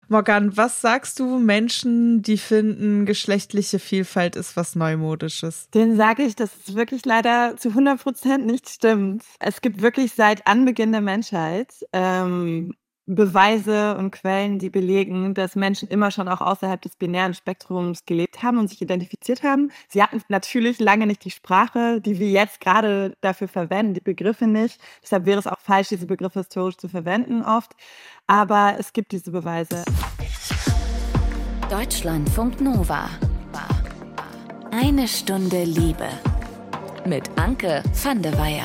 Morgan, was sagst du Menschen, die finden, geschlechtliche Vielfalt ist was Neumodisches? Denen sage ich, dass es wirklich leider zu 100% nicht stimmt. Es gibt wirklich seit Anbeginn der Menschheit Beweise und Quellen, die belegen, dass Menschen immer schon auch außerhalb des binären Spektrums gelebt haben und sich identifiziert haben. Sie hatten natürlich lange nicht die Sprache, die wir jetzt gerade dafür verwenden, die Begriffe nicht. Deshalb wäre es auch falsch, diese Begriffe historisch zu verwenden oft. Aber es gibt diese Beweise. Deutschlandfunk Nova. Eine Stunde Liebe. Mit Anke van de Weyer.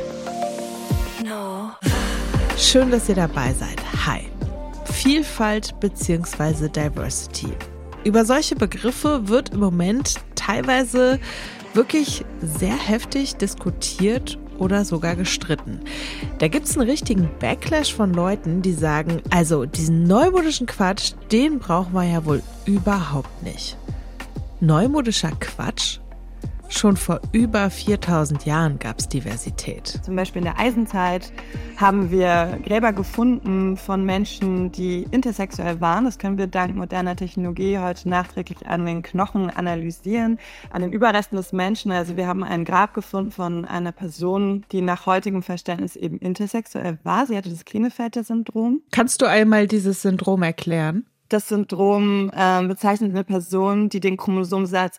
Schön, dass ihr dabei seid. Hi. Vielfalt bzw. Diversity. Über solche Begriffe wird im Moment teilweise wirklich sehr heftig diskutiert oder sogar gestritten. Da gibt es einen richtigen Backlash von Leuten, die sagen, also diesen neumodischen Quatsch, den brauchen wir ja wohl überhaupt nicht. Neumodischer Quatsch? Schon vor über 4000 Jahren gab es Diversität. Zum Beispiel in der Eisenzeit haben wir Gräber gefunden von Menschen, die intersexuell waren. Das können wir dank moderner Technologie heute nachträglich an den Knochen analysieren, an den Überresten des Menschen. Also wir haben ein Grab gefunden von einer Person, die nach heutigem Verständnis eben intersexuell war. Sie hatte das Klinefelter-Syndrom. Kannst du einmal dieses Syndrom erklären? Das Syndrom bezeichnet eine Person, die den Chromosomsatz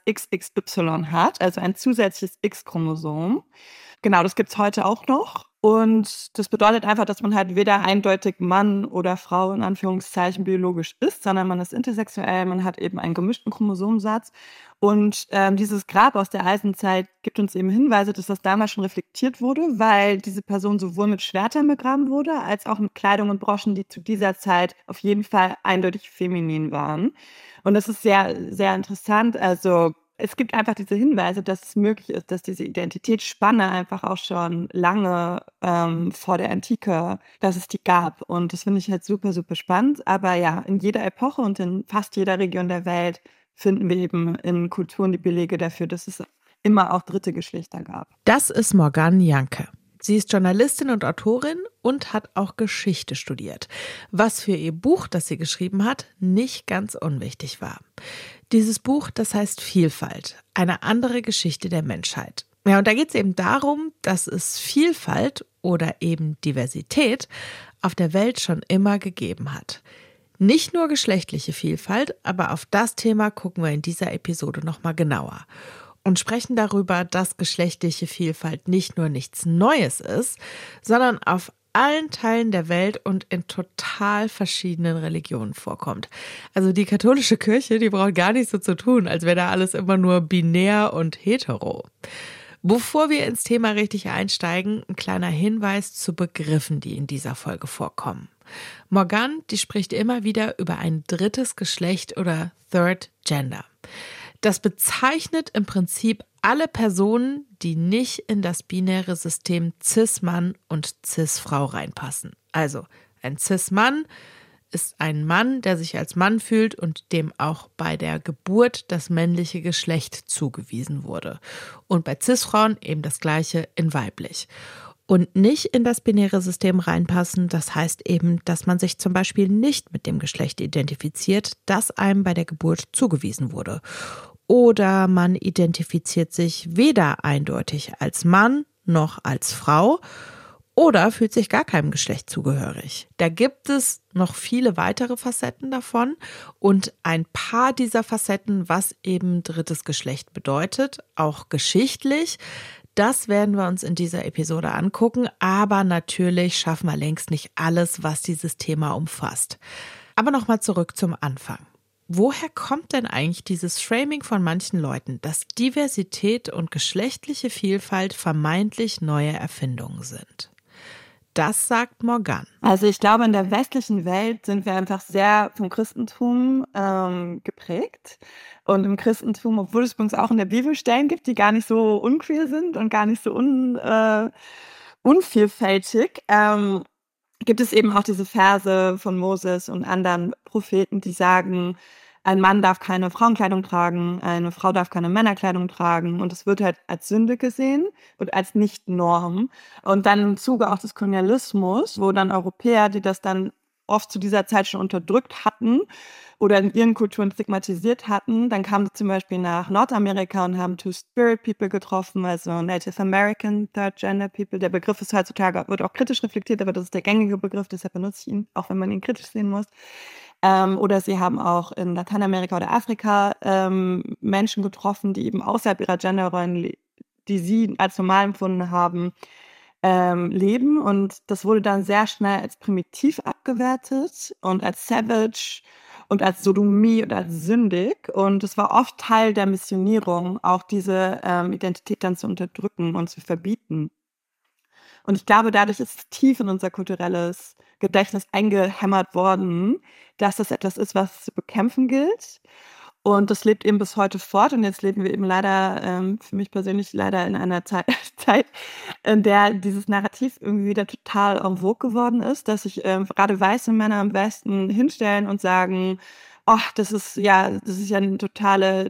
XXY hat, also ein zusätzliches X-Chromosom. Genau, das gibt es heute auch noch. Und das bedeutet einfach, dass man halt weder eindeutig Mann oder Frau in Anführungszeichen biologisch ist, sondern man ist intersexuell, man hat eben einen gemischten Chromosomsatz. Und dieses Grab aus der Eisenzeit gibt uns eben Hinweise, dass das damals schon reflektiert wurde, weil diese Person sowohl mit Schwertern begraben wurde, als auch mit Kleidung und Broschen, die zu dieser Zeit auf jeden Fall eindeutig feminin waren. Und das ist sehr, sehr interessant. Also es gibt einfach diese Hinweise, dass es möglich ist, dass diese Identitätsspanne einfach auch schon lange vor der Antike, dass es die gab. Und das finde ich halt super, super spannend. Aber ja, in jeder Epoche und in fast jeder Region der Welt finden wir eben in Kulturen die Belege dafür, dass es immer auch dritte Geschlechter gab. Das ist Morgan Janke. Sie ist Journalistin und Autorin und hat auch Geschichte studiert, was für ihr Buch, das sie geschrieben hat, nicht ganz unwichtig war. Dieses Buch, das heißt Vielfalt, eine andere Geschichte der Menschheit. Ja, und da geht es eben darum, dass es Vielfalt oder eben Diversität auf der Welt schon immer gegeben hat. Nicht nur geschlechtliche Vielfalt, aber auf das Thema gucken wir in dieser Episode nochmal genauer und sprechen darüber, dass geschlechtliche Vielfalt nicht nur nichts Neues ist, sondern auf allen Teilen der Welt und in total verschiedenen Religionen vorkommt. Also die katholische Kirche, die braucht gar nicht so zu tun, als wäre da alles immer nur binär und hetero. Bevor wir ins Thema richtig einsteigen, ein kleiner Hinweis zu Begriffen, die in dieser Folge vorkommen. Morgan, die spricht immer wieder über ein drittes Geschlecht oder Third Gender. Das bezeichnet im Prinzip alle Personen, die nicht in das binäre System Cis-Mann und Cis-Frau reinpassen. Also ein Cis-Mann ist ein Mann, der sich als Mann fühlt und dem auch bei der Geburt das männliche Geschlecht zugewiesen wurde. Und bei Cis-Frauen eben das Gleiche in weiblich. Und nicht in das binäre System reinpassen, das heißt eben, dass man sich zum Beispiel nicht mit dem Geschlecht identifiziert, das einem bei der Geburt zugewiesen wurde. Oder man identifiziert sich weder eindeutig als Mann noch als Frau oder fühlt sich gar keinem Geschlecht zugehörig. Da gibt es noch viele weitere Facetten davon und ein paar dieser Facetten, was eben drittes Geschlecht bedeutet, auch geschichtlich. Das werden wir uns in dieser Episode angucken, aber natürlich schaffen wir längst nicht alles, was dieses Thema umfasst. Aber nochmal zurück zum Anfang. Woher kommt denn eigentlich dieses Framing von manchen Leuten, dass Diversität und geschlechtliche Vielfalt vermeintlich neue Erfindungen sind? Das sagt Morgan. Also ich glaube, in der westlichen Welt sind wir einfach sehr vom Christentum geprägt. Und im Christentum, obwohl es übrigens auch in der Bibel Stellen gibt, die gar nicht so unqueer sind und gar nicht so unvielfältig, gibt es eben auch diese Verse von Moses und anderen Propheten, die sagen, ein Mann darf keine Frauenkleidung tragen, eine Frau darf keine Männerkleidung tragen. Und es wird halt als Sünde gesehen und als Nicht-Norm. Und dann im Zuge auch des Kolonialismus, wo dann Europäer, die das dann oft zu dieser Zeit schon unterdrückt hatten oder in ihren Kulturen stigmatisiert hatten. Dann kamen sie zum Beispiel nach Nordamerika und haben Two-Spirit People getroffen, also Native American Third Gender People. Der Begriff ist heutzutage, wird auch kritisch reflektiert, aber das ist der gängige Begriff, deshalb benutze ich ihn, auch wenn man ihn kritisch sehen muss. Oder sie haben auch in Lateinamerika oder Afrika Menschen getroffen, die eben außerhalb ihrer Genderrollen, die sie als normal empfunden haben, leben. Und das wurde dann sehr schnell als primitiv abgewertet und als savage und als Sodomie und als sündig. Und es war oft Teil der Missionierung, auch diese Identität dann zu unterdrücken und zu verbieten. Und ich glaube, dadurch ist es tief in unser kulturelles Gedächtnis eingehämmert worden, dass das etwas ist, was zu bekämpfen gilt. Und das lebt eben bis heute fort. Und jetzt leben wir eben leider, für mich persönlich leider in einer Zeit, in der dieses Narrativ irgendwie wieder total en vogue geworden ist, dass sich gerade weiße Männer im Westen hinstellen und sagen, oh, das ist ja eine totale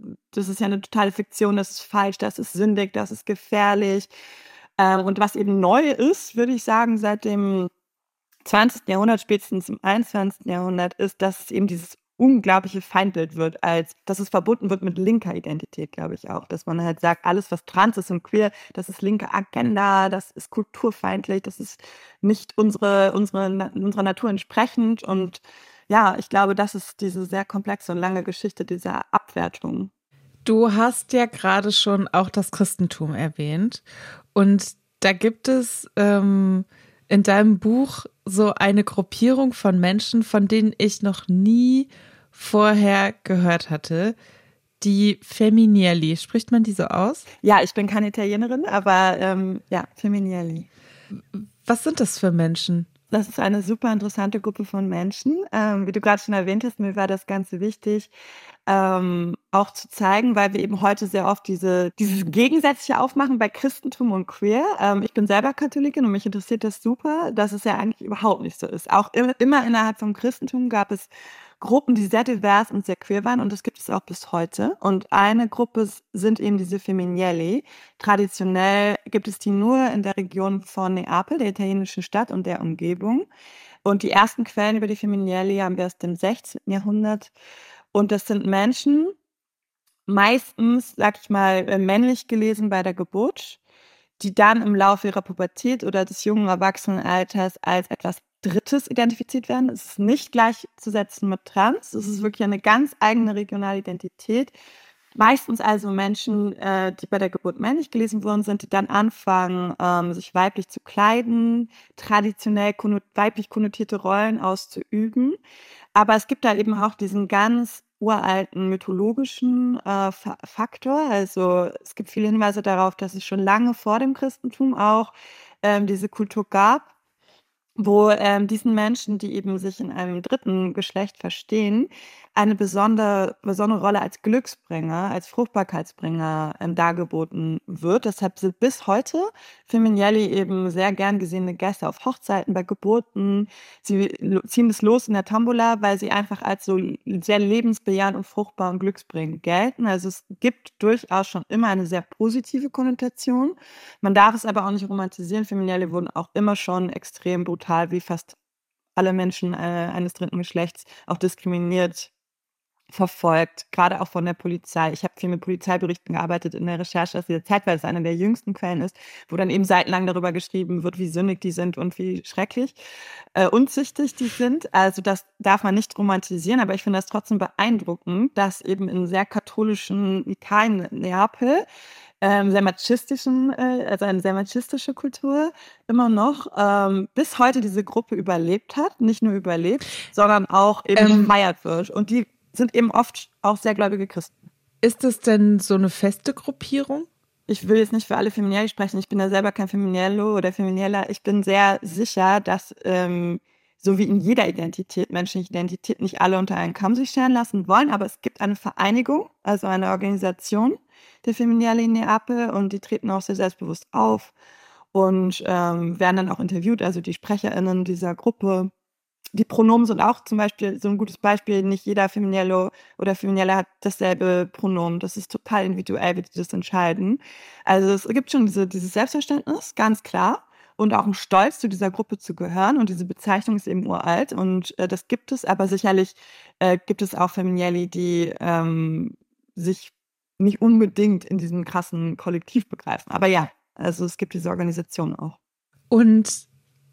Fiktion, das ist falsch, das ist sündig, das ist gefährlich. Und was eben neu ist, würde ich sagen, seit dem 20. Jahrhundert, spätestens im 21. Jahrhundert, ist, dass es eben dieses unglaubliche Feindbild wird, dass es verbunden wird mit linker Identität, glaube ich auch. Dass man halt sagt, alles, was trans ist und queer, das ist linke Agenda, das ist kulturfeindlich, das ist nicht unserer Natur entsprechend. Und ja, ich glaube, das ist diese sehr komplexe und lange Geschichte dieser Abwertung. Du hast ja gerade schon auch das Christentum erwähnt und da gibt es in deinem Buch so eine Gruppierung von Menschen, von denen ich noch nie vorher gehört hatte, die Feminielli. Spricht man die so aus? Ja, ich bin keine Italienerin, aber ja, Feminielli. Was sind das für Menschen? Das ist eine super interessante Gruppe von Menschen. Wie du gerade schon erwähnt hast, mir war das Ganze wichtig, auch zu zeigen, weil wir eben heute sehr oft dieses Gegensätzliche aufmachen bei Christentum und Queer. Ich bin selber Katholikin und mich interessiert das super, dass es ja eigentlich überhaupt nicht so ist. Auch immer innerhalb vom Christentum gab es Gruppen, die sehr divers und sehr queer waren und das gibt es auch bis heute. Und eine Gruppe sind eben diese Feminielli. Traditionell gibt es die nur in der Region von Neapel, der italienischen Stadt und der Umgebung. Und die ersten Quellen über die Feminielli haben wir aus dem 16. Jahrhundert. Und das sind Menschen, meistens, sag ich mal, männlich gelesen bei der Geburt, die dann im Laufe ihrer Pubertät oder des jungen Erwachsenenalters als etwas Drittes identifiziert werden. Es ist nicht gleichzusetzen mit Trans. Es ist wirklich eine ganz eigene regionale Identität. Meistens also Menschen, die bei der Geburt männlich gelesen worden sind, die dann anfangen, sich weiblich zu kleiden, traditionell weiblich konnotierte Rollen auszuüben. Aber es gibt da eben auch diesen ganz uralten mythologischen Faktor. Also es gibt viele Hinweise darauf, dass es schon lange vor dem Christentum auch diese Kultur gab, wo diesen Menschen, die eben sich in einem dritten Geschlecht verstehen, eine besondere Rolle als Glücksbringer, als Fruchtbarkeitsbringer dargeboten wird. Deshalb sind bis heute Feminielli eben sehr gern gesehene Gäste auf Hochzeiten, bei Geburten. Sie ziehen das Los in der Tombola, weil sie einfach als so sehr lebensbejahend und fruchtbar und glücksbringend gelten. Also es gibt durchaus schon immer eine sehr positive Konnotation. Man darf es aber auch nicht romantisieren. Feminielli wurden auch immer schon extrem brutal, wie fast alle Menschen eines dritten Geschlechts, auch diskriminiert, verfolgt, gerade auch von der Polizei. Ich habe viel mit Polizeiberichten gearbeitet in der Recherche aus dieser Zeit, weil es eine der jüngsten Quellen ist, wo dann eben seitenlang darüber geschrieben wird, wie sündig die sind und wie schrecklich unzüchtig die sind. Also das darf man nicht romantisieren, aber ich finde das trotzdem beeindruckend, dass eben in sehr katholischen Italien, Neapel, also eine sehr machistische Kultur immer noch bis heute diese Gruppe überlebt hat, nicht nur überlebt, sondern auch eben gefeiert wird. Und die sind eben oft auch sehr gläubige Christen. Ist es denn so eine feste Gruppierung? Ich will jetzt nicht für alle Feminielli sprechen. Ich bin ja selber kein Feminiello oder Feminieller. Ich bin sehr sicher, dass so wie in jeder Identität, menschliche Identität, nicht alle unter einen Kamm sich scheren lassen wollen. Aber es gibt eine Vereinigung, also eine Organisation der Feminielli in Neapel und die treten auch sehr selbstbewusst auf und werden dann auch interviewt. Also die SprecherInnen dieser Gruppe. Die Pronomen sind auch zum Beispiel so ein gutes Beispiel. Nicht jeder Feminiello oder Feminiella hat dasselbe Pronomen. Das ist total individuell, wie die das entscheiden. Also es gibt schon dieses Selbstverständnis, ganz klar. und auch ein Stolz, zu dieser Gruppe zu gehören. Und diese Bezeichnung ist eben uralt und das gibt es. Aber sicherlich gibt es auch Feminielli, die sich nicht unbedingt in diesem krassen Kollektiv begreifen. Aber ja, also es gibt diese Organisation auch. Und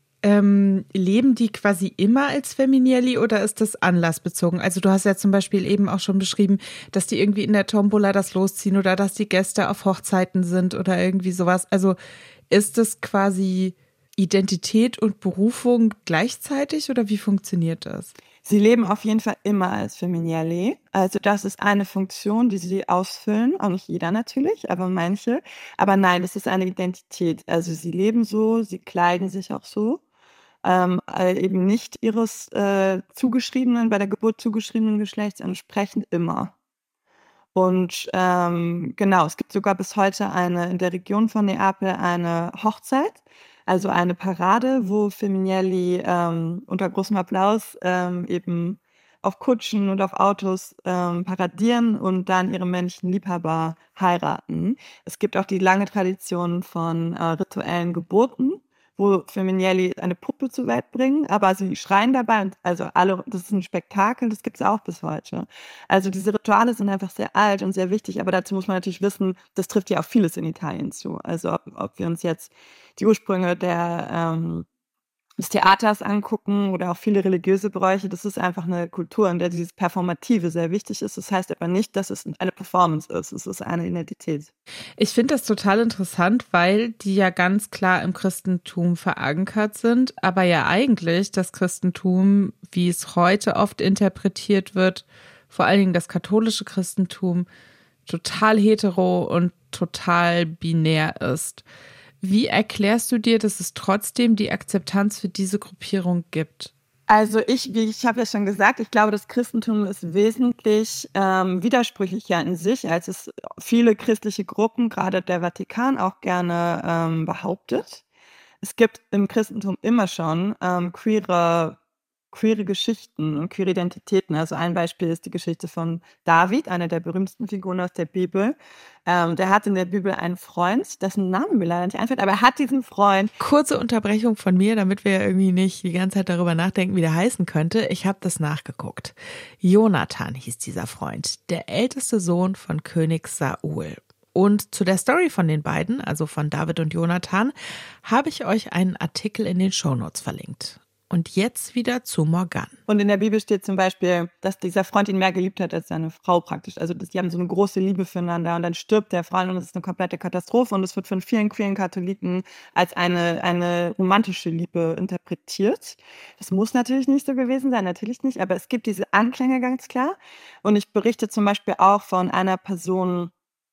leben die quasi immer als Feminielli oder ist das anlassbezogen? Also du hast ja zum Beispiel eben auch schon beschrieben, dass die irgendwie in der Tombola das losziehen oder dass die Gäste auf Hochzeiten sind oder irgendwie sowas. Also ist das quasi Identität und Berufung gleichzeitig oder wie funktioniert das? Sie leben auf jeden Fall immer als Feminielli. Also das ist eine Funktion, die sie ausfüllen. Auch nicht jeder natürlich, aber manche. Aber nein, das ist eine Identität. Also sie leben so, sie kleiden sich auch so. Eben nicht ihres bei der Geburt zugeschriebenen Geschlechts entsprechend immer. Und genau, es gibt sogar bis heute in der Region von Neapel eine Hochzeit, also eine Parade, wo Feminielli unter großem Applaus eben auf Kutschen und auf Autos paradieren und dann ihre männlichen Liebhaber heiraten. Es gibt auch die lange Tradition von rituellen Geburten, wo Feminielli eine Puppe zur Welt bringen, aber sie schreien dabei und also das ist ein Spektakel, das gibt es auch bis heute. Also diese Rituale sind einfach sehr alt und sehr wichtig, aber dazu muss man natürlich wissen, das trifft ja auf vieles in Italien zu. Also ob wir uns jetzt die Ursprünge des Theaters angucken oder auch viele religiöse Bräuche, das ist einfach eine Kultur, in der dieses Performative sehr wichtig ist. Das heißt aber nicht, dass es eine Performance ist, es ist eine Identität. Ich finde das total interessant, weil die ja ganz klar im Christentum verankert sind, aber ja eigentlich das Christentum, wie es heute oft interpretiert wird, vor allen Dingen das katholische Christentum, total hetero und total binär ist. Wie erklärst du dir, dass es trotzdem die Akzeptanz für diese Gruppierung gibt? Also ich habe ja schon gesagt, ich glaube, das Christentum ist wesentlich widersprüchlicher in sich, als es viele christliche Gruppen, gerade der Vatikan, auch gerne behauptet. Es gibt im Christentum immer schon queere Geschichten und queere Identitäten. Also ein Beispiel ist die Geschichte von David, einer der berühmtesten Figuren aus der Bibel. Der hat in der Bibel einen Freund, dessen Namen mir leider nicht einfällt, aber er hat diesen Freund. Kurze Unterbrechung von mir, damit wir irgendwie nicht die ganze Zeit darüber nachdenken, wie der heißen könnte. Ich habe das nachgeguckt. Jonathan hieß dieser Freund, der älteste Sohn von König Saul. Und zu der Story von den beiden, also von David und Jonathan, habe ich euch einen Artikel in den Shownotes verlinkt. Und jetzt wieder zu Morgan. Und in der Bibel steht zum Beispiel, dass dieser Freund ihn mehr geliebt hat als seine Frau praktisch. Also die haben so eine große Liebe füreinander und dann stirbt der Freund und es ist eine komplette Katastrophe und es wird von vielen queeren Katholiken als eine romantische Liebe interpretiert. Das muss natürlich nicht so gewesen sein, natürlich nicht, aber es gibt diese Anklänge ganz klar. Und ich berichte zum Beispiel auch von einer Person,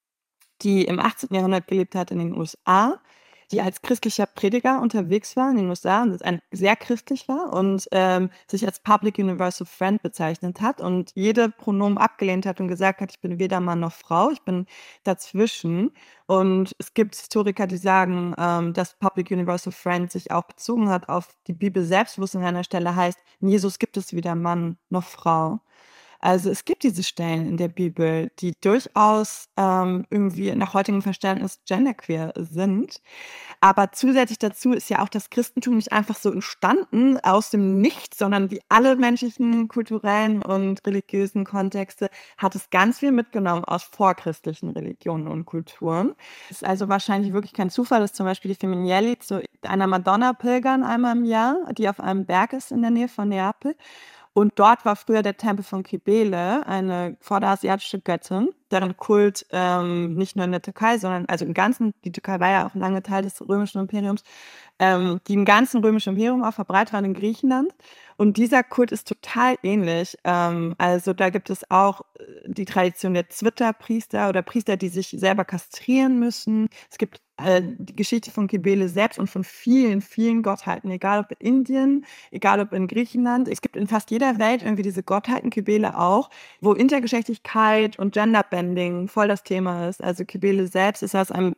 die im 18. Jahrhundert gelebt hat in den USA, die als christlicher Prediger unterwegs war in den USA und sehr christlich war und sich als Public Universal Friend bezeichnet hat und jede Pronomen abgelehnt hat und gesagt hat, ich bin weder Mann noch Frau, ich bin dazwischen. Und es gibt Historiker, die sagen, dass Public Universal Friend sich auch bezogen hat auf die Bibel selbst, wo es an einer Stelle heißt, in Jesus gibt es weder Mann noch Frau. Also es gibt diese Stellen in der Bibel, die durchaus irgendwie nach heutigem Verständnis genderqueer sind. Aber zusätzlich dazu ist ja auch das Christentum nicht einfach so entstanden aus dem Nichts, sondern wie alle menschlichen kulturellen und religiösen Kontexte hat es ganz viel mitgenommen aus vorchristlichen Religionen und Kulturen. Es ist also wahrscheinlich wirklich kein Zufall, dass zum Beispiel die Feminielli zu einer Madonna pilgern einmal im Jahr, die auf einem Berg ist in der Nähe von Neapel. Und dort war früher der Tempel von Kybele, eine vorderasiatische Göttin, deren Kult nicht nur in der Türkei, sondern also im Ganzen, die Türkei war ja auch lange Teil des römischen Imperiums, die im ganzen römischen Imperium auch verbreitet waren in Griechenland. Und dieser Kult ist total ähnlich. Also da gibt es auch die Tradition der Zwitterpriester oder Priester, die sich selber kastrieren müssen. Es gibt die Geschichte von Kybele selbst und von vielen, vielen Gottheiten, egal ob in Indien, egal ob in Griechenland. Es gibt in fast jeder Welt irgendwie diese Gottheiten, Kybele auch, wo Intergeschlechtlichkeit und Genderbending voll das Thema ist. Also Kybele selbst ist aus einem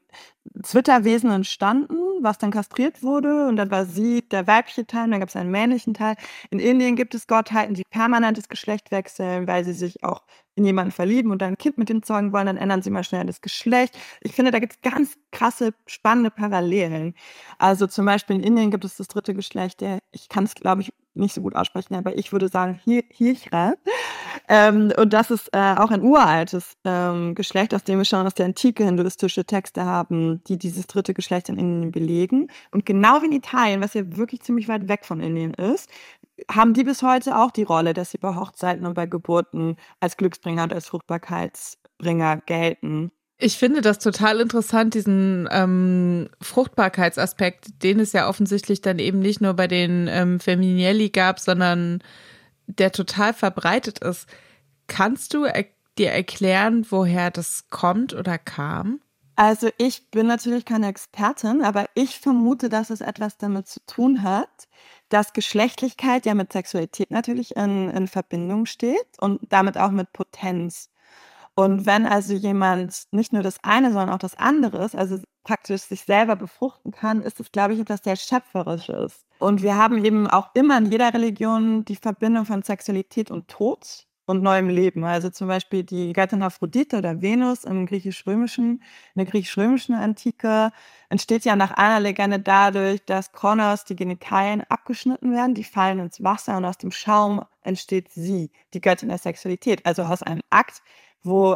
Zwitterwesen entstanden, was dann kastriert wurde und dann war sie der weibliche Teil und dann gab es einen männlichen Teil. In Indien gibt es Gottheiten, die permanent das Geschlecht wechseln, weil sie sich auch in jemanden verlieben und dann ein Kind mit ihm zeugen wollen, dann ändern sie mal schnell das Geschlecht. Ich finde, da gibt es ganz krasse, spannende Parallelen. Also zum Beispiel in Indien gibt es das dritte Geschlecht, ich kann es, glaube ich, nicht so gut aussprechen, aber ich würde sagen Hirchra. Und das ist auch ein uraltes Geschlecht, aus dem wir schon aus der Antike hinduistische Texte haben, die dieses dritte Geschlecht in Indien belegen. Und genau wie in Italien, was ja wirklich ziemlich weit weg von Indien ist, haben die bis heute auch die Rolle, dass sie bei Hochzeiten und bei Geburten als Glücksbringer und als Fruchtbarkeitsbringer gelten. Ich finde das total interessant, diesen Fruchtbarkeitsaspekt, den es ja offensichtlich dann eben nicht nur bei den Femminelli gab, sondern der total verbreitet ist. Kannst du dir erklären, woher das kommt oder kam? Also ich bin natürlich keine Expertin, aber ich vermute, dass es etwas damit zu tun hat, dass Geschlechtlichkeit ja mit Sexualität natürlich in Verbindung steht und damit auch mit Potenz. Und wenn also jemand nicht nur das eine, sondern auch das andere ist, also praktisch sich selber befruchten kann, ist es, glaube ich, etwas sehr Schöpferisches. Und wir haben eben auch immer in jeder Religion die Verbindung von Sexualität und Tod und neuem Leben. Also zum Beispiel die Göttin Aphrodite oder Venus in der griechisch-römischen Antike entsteht ja nach einer Legende dadurch, dass Kronos die Genitalien abgeschnitten werden, die fallen ins Wasser und aus dem Schaum entsteht sie, die Göttin der Sexualität. Also aus einem Akt, wo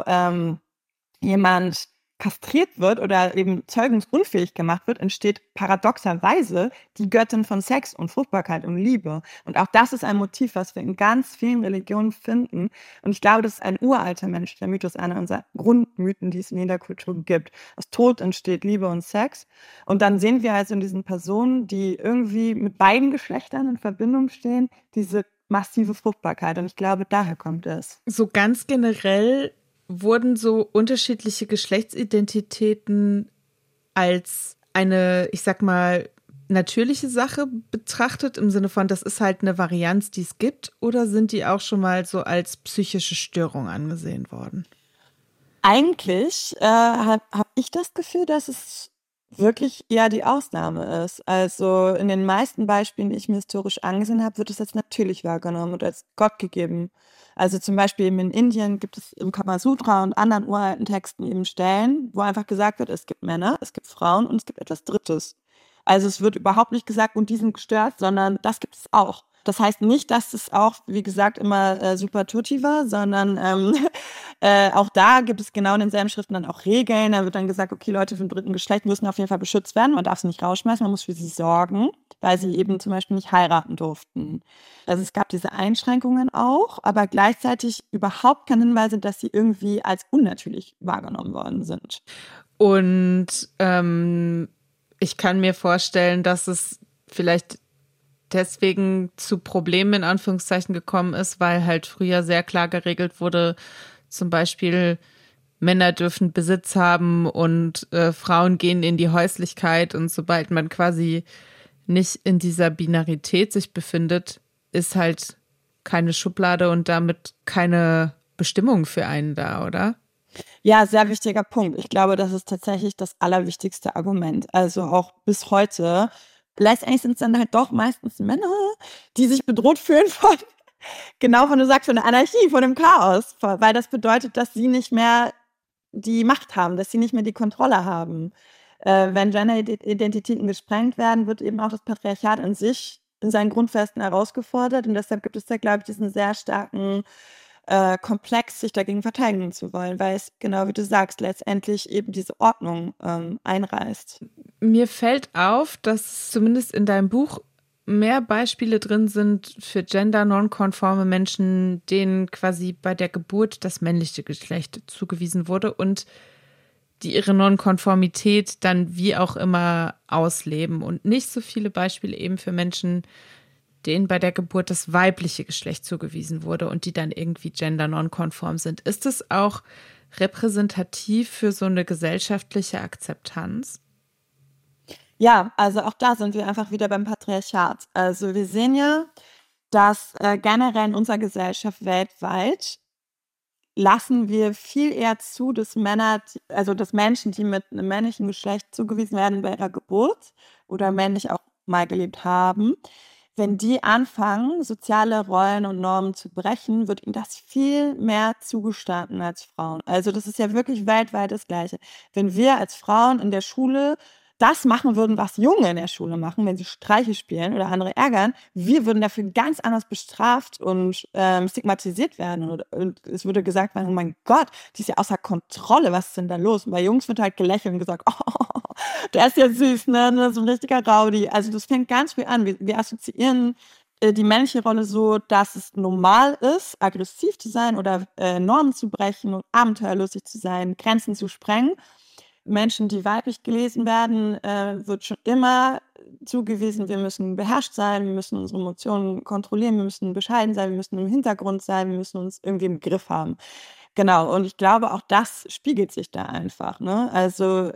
jemand kastriert wird oder eben zeugungsunfähig gemacht wird, entsteht paradoxerweise die Göttin von Sex und Fruchtbarkeit und Liebe. Und auch das ist ein Motiv, was wir in ganz vielen Religionen finden. Und ich glaube, das ist ein uralter Mensch, der Mythos, einer unserer Grundmythen, die es in jeder Kultur gibt. Aus Tod entsteht Liebe und Sex. Und dann sehen wir also in diesen Personen, die irgendwie mit beiden Geschlechtern in Verbindung stehen, diese massive Fruchtbarkeit. Und ich glaube, daher kommt es. So ganz generell wurden so unterschiedliche Geschlechtsidentitäten als eine, ich sag mal, natürliche Sache betrachtet, im Sinne von, das ist halt eine Varianz, die es gibt, oder sind die auch schon mal so als psychische Störung angesehen worden? Eigentlich hab ich das Gefühl, dass es wirklich eher die Ausnahme ist. Also in den meisten Beispielen, die ich mir historisch angesehen habe, wird es als natürlich wahrgenommen und als Gott gegeben. Also zum Beispiel eben in Indien gibt es im Kamasutra und anderen uralten Texten eben Stellen, wo einfach gesagt wird, es gibt Männer, es gibt Frauen und es gibt etwas Drittes. Also es wird überhaupt nicht gesagt, und die sind gestört, sondern das gibt es auch. Das heißt nicht, dass es auch, wie gesagt, immer super tutti war, sondern auch da gibt es genau in denselben Schriften dann auch Regeln. Da wird dann gesagt, okay, Leute vom dritten Geschlecht müssen auf jeden Fall beschützt werden. Man darf sie nicht rausschmeißen, man muss für sie sorgen, weil sie eben zum Beispiel nicht heiraten durften. Also es gab diese Einschränkungen auch, aber gleichzeitig überhaupt keine Hinweise, dass sie irgendwie als unnatürlich wahrgenommen worden sind. Und ich kann mir vorstellen, dass es vielleicht deswegen zu Problemen in Anführungszeichen gekommen ist, weil halt früher sehr klar geregelt wurde, zum Beispiel Männer dürfen Besitz haben und Frauen gehen in die Häuslichkeit, und sobald man quasi nicht in dieser Binarität sich befindet, ist halt keine Schublade und damit keine Bestimmung für einen da, oder? Ja, sehr wichtiger Punkt. Ich glaube, das ist tatsächlich das allerwichtigste Argument. Also auch bis heute. Letztendlich sind es dann halt doch meistens Männer, die sich bedroht fühlen von du sagst, von der Anarchie, von dem Chaos. Weil das bedeutet, dass sie nicht mehr die Macht haben, dass sie nicht mehr die Kontrolle haben. Wenn Gender-Identitäten gesprengt werden, wird eben auch das Patriarchat an sich in seinen Grundfesten herausgefordert. Und deshalb gibt es da, glaube ich, diesen sehr starken Komplex, sich dagegen verteidigen zu wollen, weil es, genau wie du sagst, letztendlich eben diese Ordnung einreißt. Mir fällt auf, dass zumindest in deinem Buch mehr Beispiele drin sind für gender-nonkonforme Menschen, denen quasi bei der Geburt das männliche Geschlecht zugewiesen wurde und die ihre Nonkonformität dann wie auch immer ausleben, und nicht so viele Beispiele eben für Menschen, denen bei der Geburt das weibliche Geschlecht zugewiesen wurde und die dann irgendwie gender-nonkonform sind. Ist es auch repräsentativ für so eine gesellschaftliche Akzeptanz? Ja, also auch da sind wir einfach wieder beim Patriarchat. Also wir sehen ja, dass generell in unserer Gesellschaft weltweit lassen wir viel eher zu, dass Menschen, die mit einem männlichen Geschlecht zugewiesen werden bei ihrer Geburt oder männlich auch mal gelebt haben, wenn die anfangen, soziale Rollen und Normen zu brechen, wird ihnen das viel mehr zugestanden als Frauen. Also das ist ja wirklich weltweit das Gleiche. Wenn wir als Frauen in der Schule das machen würden, was Junge in der Schule machen, wenn sie Streiche spielen oder andere ärgern, wir würden dafür ganz anders bestraft und stigmatisiert werden. Und es würde gesagt werden, oh mein Gott, die ist ja außer Kontrolle, was ist denn da los? Und bei Jungs wird halt gelächelt und gesagt, oh, der ist ja süß, ne? Das ist ein richtiger Rowdy. Also das fängt ganz früh an. Wir assoziieren die männliche Rolle so, dass es normal ist, aggressiv zu sein oder Normen zu brechen und abenteuerlustig zu sein, Grenzen zu sprengen. Menschen, die weiblich gelesen werden, wird schon immer zugewiesen, wir müssen beherrscht sein, wir müssen unsere Emotionen kontrollieren, wir müssen bescheiden sein, wir müssen im Hintergrund sein, wir müssen uns irgendwie im Griff haben. Genau, und ich glaube, auch das spiegelt sich da einfach. Ne? Also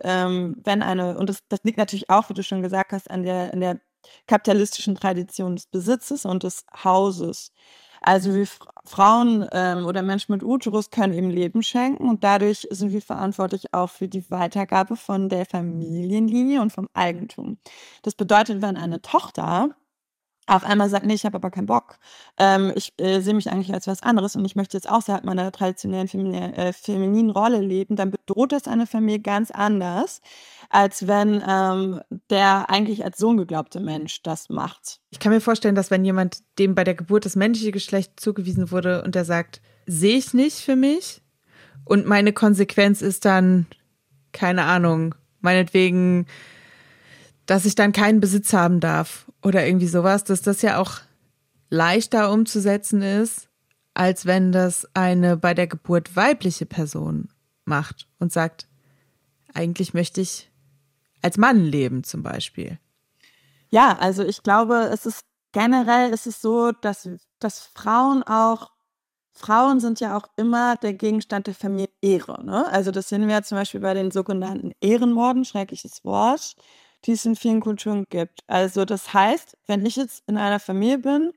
und das liegt natürlich auch, wie du schon gesagt hast, an der kapitalistischen Tradition des Besitzes und des Hauses. Also wir Frauen oder Menschen mit Uterus können eben Leben schenken und dadurch sind wir verantwortlich auch für die Weitergabe von der Familienlinie und vom Eigentum. Das bedeutet, wenn eine Tochter auf einmal sagt, nee, ich habe aber keinen Bock, ich sehe mich eigentlich als was anderes und ich möchte jetzt außerhalb meiner traditionellen femininen Rolle leben, dann bedroht das eine Familie ganz anders, als wenn der eigentlich als Sohn geglaubte Mensch das macht. Ich kann mir vorstellen, dass wenn jemand, dem bei der Geburt das männliche Geschlecht zugewiesen wurde und der sagt, sehe ich nicht für mich und meine Konsequenz ist dann, keine Ahnung, meinetwegen, dass ich dann keinen Besitz haben darf oder irgendwie sowas, dass das ja auch leichter umzusetzen ist, als wenn das eine bei der Geburt weibliche Person macht und sagt, eigentlich möchte ich als Mann leben zum Beispiel. Ja, also ich glaube, generell ist es so, dass Frauen sind ja auch immer der Gegenstand der Familienehre. Ne? Also das sehen wir ja zum Beispiel bei den sogenannten Ehrenmorden, schreckliches Wort, die es in vielen Kulturen gibt. Also das heißt, wenn ich jetzt in einer Familie bin,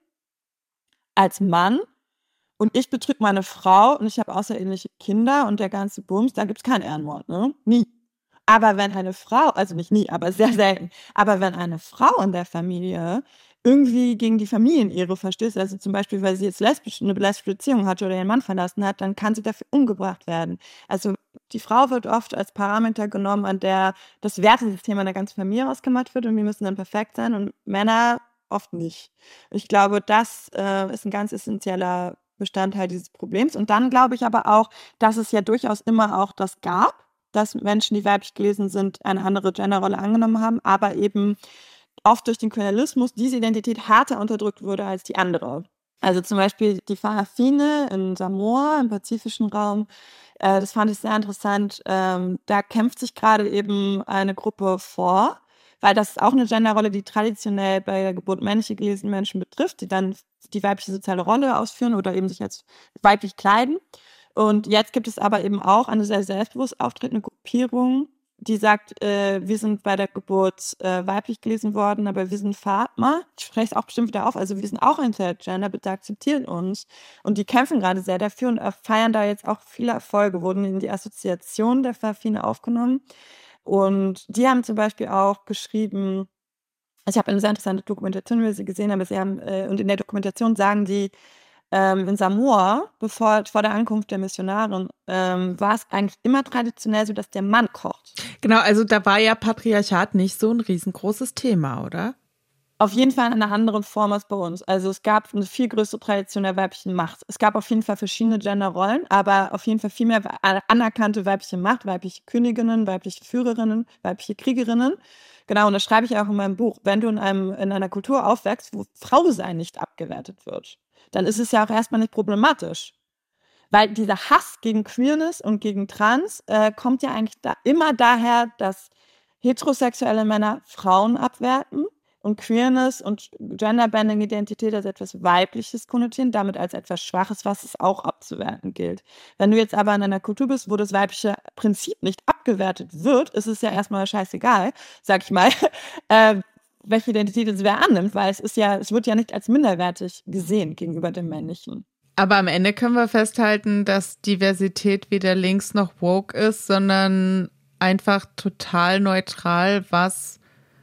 als Mann, und ich betrüge meine Frau und ich habe außereheliche Kinder und der ganze Bums, da gibt es keinen Ehrenmord, ne? Nie. Aber wenn eine Frau, also nicht nie, aber sehr selten, aber wenn eine Frau in der Familie irgendwie gegen die Familienehre verstößt, also zum Beispiel, weil sie jetzt eine lesbische Beziehung hatte oder ihren Mann verlassen hat, dann kann sie dafür umgebracht werden. Also die Frau wird oft als Parameter genommen, an der das Wertesystem einer ganzen Familie ausgemacht wird und wir müssen dann perfekt sein und Männer oft nicht. Ich glaube, das ist ein ganz essentieller Bestandteil dieses Problems. Und dann glaube ich aber auch, dass es ja durchaus immer auch das gab, dass Menschen, die weiblich gelesen sind, eine andere Genderrolle angenommen haben, aber eben oft durch den Kolonialismus diese Identität härter unterdrückt wurde als die andere. Also zum Beispiel die Farafine in Samoa, im pazifischen Raum, das fand ich sehr interessant. Da kämpft sich gerade eben eine Gruppe vor, weil das ist auch eine Genderrolle, die traditionell bei der Geburt männliche gelesene Menschen betrifft, die dann die weibliche soziale Rolle ausführen oder eben sich als weiblich kleiden. Und jetzt gibt es aber eben auch eine sehr selbstbewusst auftretende Gruppierung, die sagt, wir sind bei der Geburt weiblich gelesen worden, aber wir sind Fatma. Ich spreche es auch bestimmt wieder auf. Also wir sind auch intergender, bitte akzeptieren uns. Und die kämpfen gerade sehr dafür und feiern da jetzt auch viele Erfolge, wurden in die Assoziation der Farafine aufgenommen. Und die haben zum Beispiel auch geschrieben, ich habe eine sehr interessante Dokumentation, wie sie gesehen haben, und in der Dokumentation sagen die, in Samoa, vor der Ankunft der Missionarin, war es eigentlich immer traditionell so, dass der Mann kocht. Genau, also da war ja Patriarchat nicht so ein riesengroßes Thema, oder? Auf jeden Fall in einer anderen Form als bei uns. Also es gab eine viel größere Tradition der weiblichen Macht. Es gab auf jeden Fall verschiedene Genderrollen, aber auf jeden Fall viel mehr anerkannte weibliche Macht, weibliche Königinnen, weibliche Führerinnen, weibliche Kriegerinnen. Genau, und das schreibe ich auch in meinem Buch. Wenn du in einer Kultur aufwächst, wo Frausein nicht abgewertet wird, dann ist es ja auch erstmal nicht problematisch. Weil dieser Hass gegen Queerness und gegen Trans kommt ja eigentlich immer daher, dass heterosexuelle Männer Frauen abwerten und Queerness und Genderbending-Identität als etwas Weibliches konnotieren, damit als etwas Schwaches, was es auch abzuwerten gilt. Wenn du jetzt aber in einer Kultur bist, wo das weibliche Prinzip nicht abgewertet wird, ist es ja erstmal scheißegal, sag ich mal, welche Identität es wer annimmt, weil es wird ja nicht als minderwertig gesehen gegenüber dem Männlichen. Aber am Ende können wir festhalten, dass Diversität weder links noch woke ist, sondern einfach total neutral, was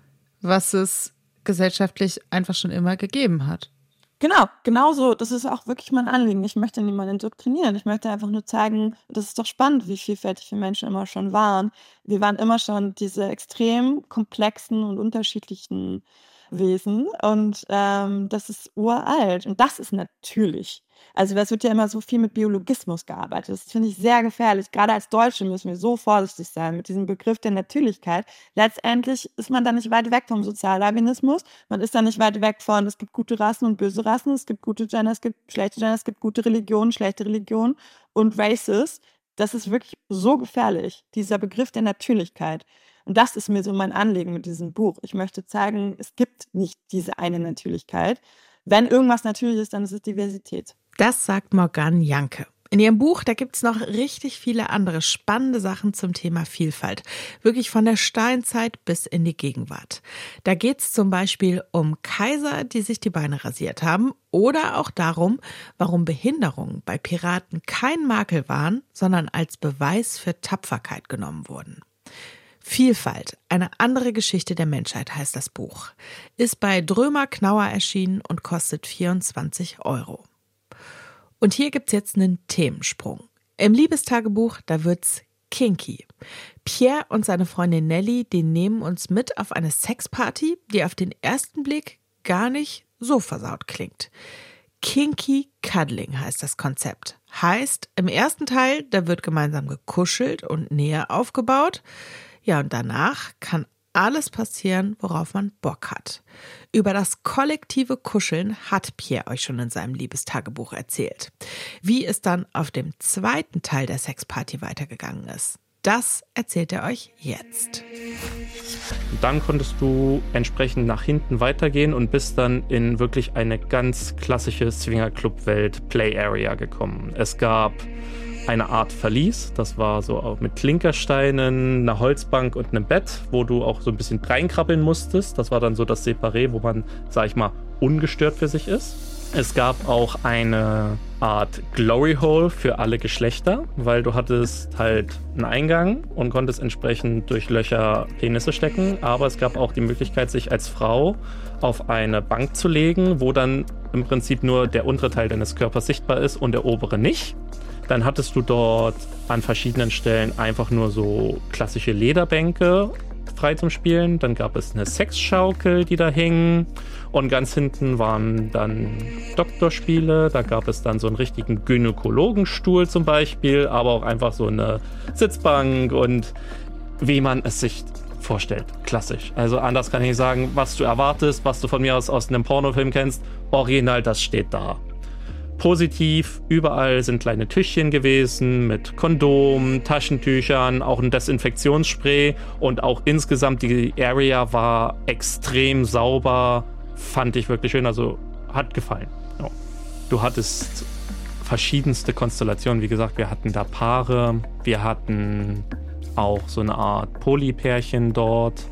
es gesellschaftlich einfach schon immer gegeben hat. Genau so. Das ist auch wirklich mein Anliegen. Ich möchte niemanden indoktrinieren. Ich möchte einfach nur zeigen, das ist doch spannend, wie vielfältig wir Menschen immer schon waren. Wir waren immer schon diese extrem komplexen und unterschiedlichen Wesen und das ist uralt und das ist natürlich. Also es wird ja immer so viel mit Biologismus gearbeitet. Das finde ich sehr gefährlich. Gerade als Deutsche müssen wir so vorsichtig sein mit diesem Begriff der Natürlichkeit. Letztendlich ist man da nicht weit weg vom Sozialdarwinismus. Man ist da nicht weit weg von, es gibt gute Rassen und böse Rassen, es gibt gute Gender, es gibt schlechte Gender, es gibt gute Religionen, schlechte Religionen und Races. Das ist wirklich so gefährlich, dieser Begriff der Natürlichkeit. Und das ist mir so mein Anliegen mit diesem Buch. Ich möchte zeigen, es gibt nicht diese eine Natürlichkeit. Wenn irgendwas natürlich ist, dann ist es Diversität. Das sagt Morgane Janke. In ihrem Buch, da gibt es noch richtig viele andere spannende Sachen zum Thema Vielfalt. Wirklich von der Steinzeit bis in die Gegenwart. Da geht es zum Beispiel um Kaiser, die sich die Beine rasiert haben, oder auch darum, warum Behinderungen bei Piraten kein Makel waren, sondern als Beweis für Tapferkeit genommen wurden. Vielfalt, eine andere Geschichte der Menschheit heißt das Buch. Ist bei Drömer Knauer erschienen und kostet 24 €. Und hier gibt's jetzt einen Themensprung. Im Liebestagebuch, da wird's kinky. Pierre und seine Freundin Nelly, die nehmen uns mit auf eine Sexparty, die auf den ersten Blick gar nicht so versaut klingt. Kinky Cuddling heißt das Konzept. Heißt, im ersten Teil, da wird gemeinsam gekuschelt und Nähe aufgebaut. Ja, und danach kann alles passieren, worauf man Bock hat. Über das kollektive Kuscheln hat Pierre euch schon in seinem Liebestagebuch erzählt. Wie es dann auf dem zweiten Teil der Sexparty weitergegangen ist, das erzählt er euch jetzt. Dann konntest du entsprechend nach hinten weitergehen und bist dann in wirklich eine ganz klassische Swingerclub-Welt Play Area gekommen. Es gab eine Art Verlies, das war so auch mit Klinkersteinen, einer Holzbank und einem Bett, wo du auch so ein bisschen reinkrabbeln musstest. Das war dann so das Separé, wo man, sag ich mal, ungestört für sich ist. Es gab auch eine Art Glory Hole für alle Geschlechter, weil du hattest halt einen Eingang und konntest entsprechend durch Löcher Penisse stecken, aber es gab auch die Möglichkeit, sich als Frau auf eine Bank zu legen, wo dann im Prinzip nur der untere Teil deines Körpers sichtbar ist und der obere nicht. Dann hattest du dort an verschiedenen Stellen einfach nur so klassische Lederbänke frei zum Spielen. Dann gab es eine Sexschaukel, die da hing. Und ganz hinten waren dann Doktorspiele. Da gab es dann so einen richtigen Gynäkologenstuhl zum Beispiel, aber auch einfach so eine Sitzbank und wie man es sich vorstellt. Klassisch. Also anders kann ich nicht sagen, was du erwartest, was du von mir aus einem Pornofilm kennst. Original, das steht da. Positiv, überall sind kleine Tischchen gewesen mit Kondomen, Taschentüchern, auch ein Desinfektionsspray und auch insgesamt die Area war extrem sauber, fand ich wirklich schön, also hat gefallen. Ja. Du hattest verschiedenste Konstellationen, wie gesagt, wir hatten da Paare, wir hatten auch so eine Art Polypärchen dort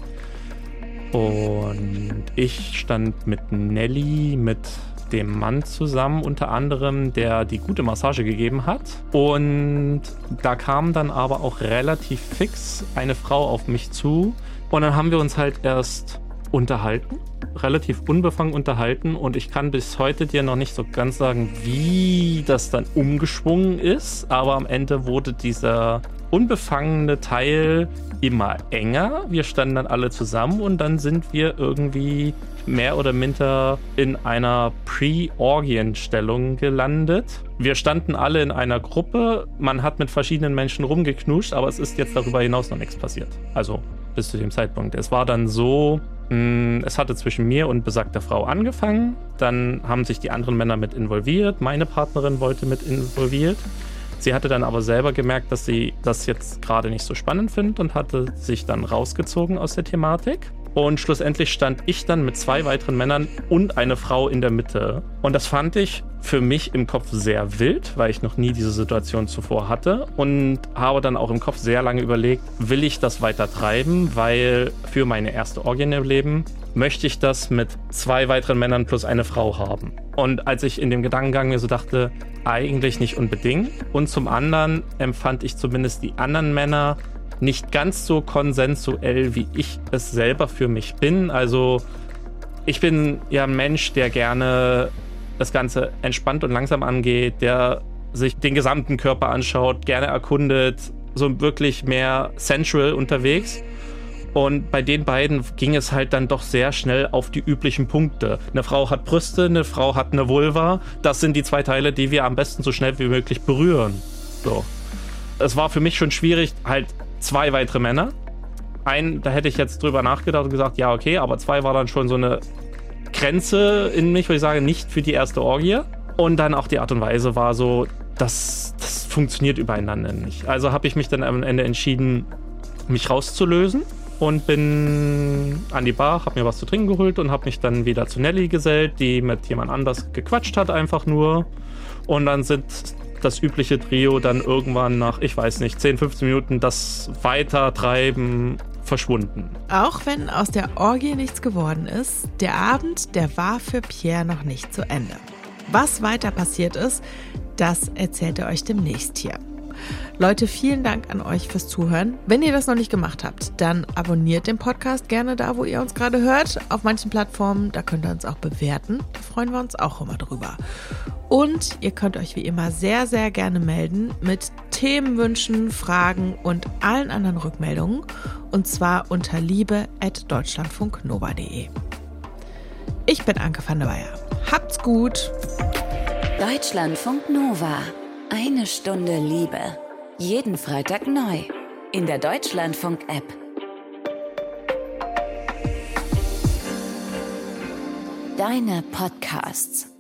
und ich stand mit Nelly, mit dem Mann zusammen, unter anderem, der die gute Massage gegeben hat. Und da kam dann aber auch relativ fix eine Frau auf mich zu. Und dann haben wir uns halt erst unterhalten, relativ unbefangen unterhalten. Und ich kann bis heute dir noch nicht so ganz sagen, wie das dann umgeschwungen ist. Aber am Ende wurde dieser unbefangene Teil immer enger. Wir standen dann alle zusammen und dann sind wir irgendwie mehr oder minder in einer Pre-Orgien-Stellung gelandet. Wir standen alle in einer Gruppe, man hat mit verschiedenen Menschen rumgeknutscht, aber es ist jetzt darüber hinaus noch nichts passiert. Also bis zu dem Zeitpunkt. Es war dann so, es hatte zwischen mir und besagter Frau angefangen, dann haben sich die anderen Männer mit involviert, meine Partnerin wollte mit involviert. Sie hatte dann aber selber gemerkt, dass sie das jetzt gerade nicht so spannend findet und hatte sich dann rausgezogen aus der Thematik. Und schlussendlich stand ich dann mit 2 weiteren Männern und eine Frau in der Mitte. Und das fand ich für mich im Kopf sehr wild, weil ich noch nie diese Situation zuvor hatte und habe dann auch im Kopf sehr lange überlegt, will ich das weiter treiben, weil für meine erste Orgie im Leben möchte ich das mit 2 weiteren Männern plus eine Frau haben. Und als ich in dem Gedankengang mir so dachte, eigentlich nicht unbedingt. Und zum anderen empfand ich zumindest die anderen Männer nicht ganz so konsensuell, wie ich es selber für mich bin. Also ich bin ja ein Mensch, der gerne das Ganze entspannt und langsam angeht, der sich den gesamten Körper anschaut, gerne erkundet, so wirklich mehr sensual unterwegs. Und bei den beiden ging es halt dann doch sehr schnell auf die üblichen Punkte. Eine Frau hat Brüste, eine Frau hat eine Vulva. Das sind die 2 Teile, die wir am besten so schnell wie möglich berühren. So. Es war für mich schon schwierig, halt 2 weitere Männer. Da hätte ich jetzt drüber nachgedacht und gesagt, ja okay, aber 2 war dann schon so eine Grenze in mich, wo ich sage, nicht für die erste Orgie. Und dann auch die Art und Weise war so, das funktioniert übereinander nicht. Also habe ich mich dann am Ende entschieden, mich rauszulösen und bin an die Bar, habe mir was zu trinken geholt und habe mich dann wieder zu Nelly gesellt, die mit jemand anders gequatscht hat einfach nur. Und dann sind das übliche Trio dann irgendwann nach, ich weiß nicht, 10, 15 Minuten das Weitertreiben verschwunden. Auch wenn aus der Orgie nichts geworden ist, der Abend, der war für Pierre noch nicht zu Ende. Was weiter passiert ist, das erzählt er euch demnächst hier. Leute, vielen Dank an euch fürs Zuhören. Wenn ihr das noch nicht gemacht habt, dann abonniert den Podcast gerne da, wo ihr uns gerade hört. Auf manchen Plattformen, da könnt ihr uns auch bewerten. Da freuen wir uns auch immer drüber. Und ihr könnt euch wie immer sehr, sehr gerne melden mit Themenwünschen, Fragen und allen anderen Rückmeldungen. Und zwar unter liebe@deutschlandfunknova.de. Ich bin Anke van der Weyer. Habt's gut! Deutschlandfunk Nova. 1 Stunde Liebe. Jeden Freitag neu. In der Deutschlandfunk-App. Deine Podcasts.